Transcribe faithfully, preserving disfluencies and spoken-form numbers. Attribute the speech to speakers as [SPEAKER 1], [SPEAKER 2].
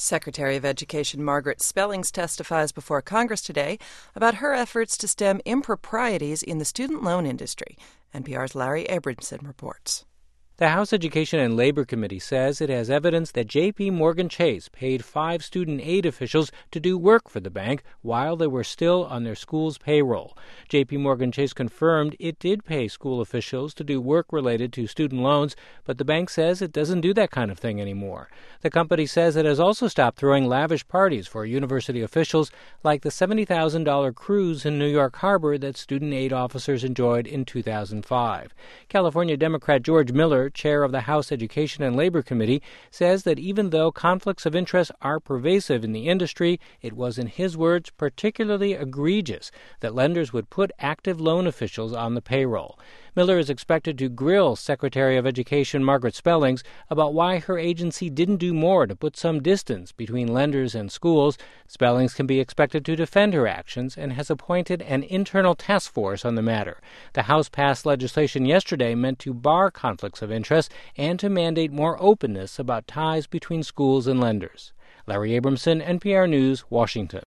[SPEAKER 1] Secretary of Education Margaret Spellings testifies before Congress today about her efforts to stem improprieties in the student loan industry. N P R's Larry Abramson reports.
[SPEAKER 2] The House Education and Labor Committee says it has evidence that J P. Morgan Chase paid five student aid officials to do work for the bank while they were still on their school's payroll. J P. Morgan Chase confirmed it did pay school officials to do work related to student loans, but the bank says it doesn't do that kind of thing anymore. The company says it has also stopped throwing lavish parties for university officials, like the seventy thousand dollars cruise in New York Harbor that student aid officers enjoyed in two thousand five. California Democrat George Miller, chair of the House Education and Labor Committee, says that even though conflicts of interest are pervasive in the industry, it was, in his words, particularly egregious that lenders would put active loan officials on the payroll. Miller is expected to grill Secretary of Education Margaret Spellings about why her agency didn't do more to put some distance between lenders and schools. Spellings can be expected to defend her actions and has appointed an internal task force on the matter. The House passed legislation yesterday meant to bar conflicts of interest and to mandate more openness about ties between schools and lenders. Larry Abramson, N P R News, Washington.